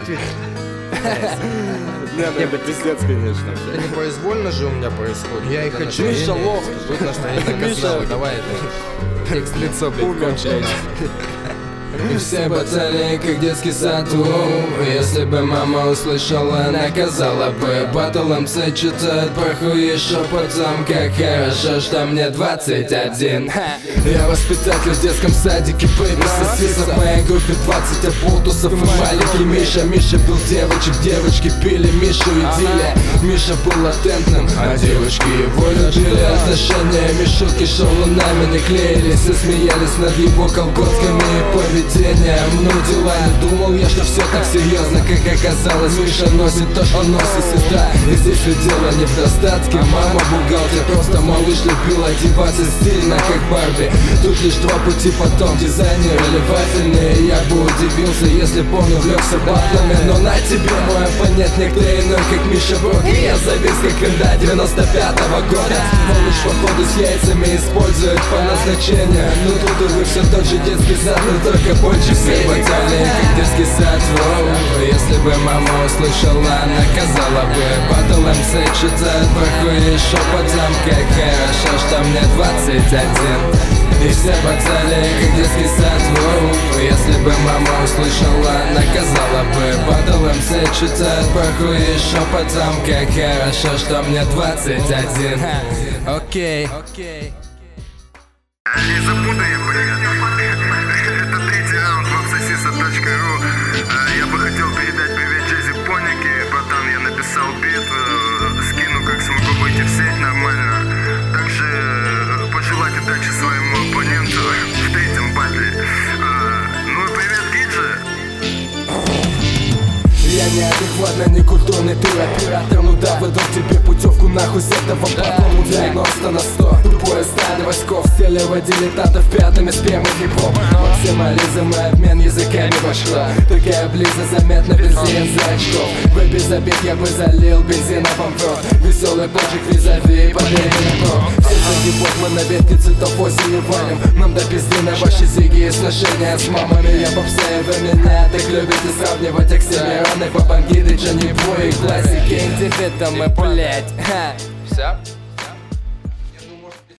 Это пиздец, конечно. Это непроизвольно же у меня происходит. Я и хочу. Миша лох. Тут настроение казалось. Давай это. Текст лицо, блядь, кончается. И все пацаны, как детский саду. Если бы мама услышала, наказала бы. Батл МС читает порхуи шепотом. Как хорошо, что мне 21. Я воспитатель в детском садике, бэйби. Сосисов в моей группе 20 оболтусов и маленький Миша. Миша был девочек, девочки пили Мишу и Диля. Миша был латентным, а девочки его любили. Отношения Мишутки шалунами не клеились и смеялись над его колготками и поведением. Ну дела, не думал я, что все так серьезно, как оказалось. Миша носит то, что носит сестра. И здесь ведь дело не в достатке. Мама бухгалтер, просто малыш любил одеваться стильно, как Барби. Тут лишь два пути, потом дизайнер или вафельный. Я бы удивился, если б он увлекся батлами. Но на тебе мой оппонент некто иной, как Миша Брок. И я завис, как инда 95-го года. Малыш походу с яйцами использует по назначению. Ну тут увы все тот же детский сад, но только больше все батальные, как детский сад. Если бы мама услышала, наказала бы. Батл МС читает порхуи шепотом. Как хорошо, что мне 21. И все баталии, как детский сад. Если бы мама услышала, наказала бы. Батл МС читает порхуи шепотом. Как хорошо, что мне 21. Окей. Не запутай, это третий раунд websosisa.ru. Я бы хотел передать привет Джези Понике. Братан, я написал бит, скину как смогу выйти в сеть нормально. Также пожелать удачи своему оппоненту в третьем батле. Ну и привет, Гиджи. Я неадекватно, некультурный, ты оператор. Ну да, выдал тебе путевку нахуй с этого батлому 90 на 100. Тупое стадо Васьков, стилево дилетантов пятыми спермы хип-хоп. Максимализм и обмен языками пошла. Такая близость заметна без линзы очков. В без обед я бы залил бензиновым в рот. Веселый поджиг визави, подъедем про. Все загибот мы на ветке цветов осенью валим. Нам до пизды на ваши зиги и сношения с мамами. Я попса, и вы меня так любите сравнивать Оксимирон и Бабангиды, Джонни Бой и классики. Индивидуумы, блять. Все?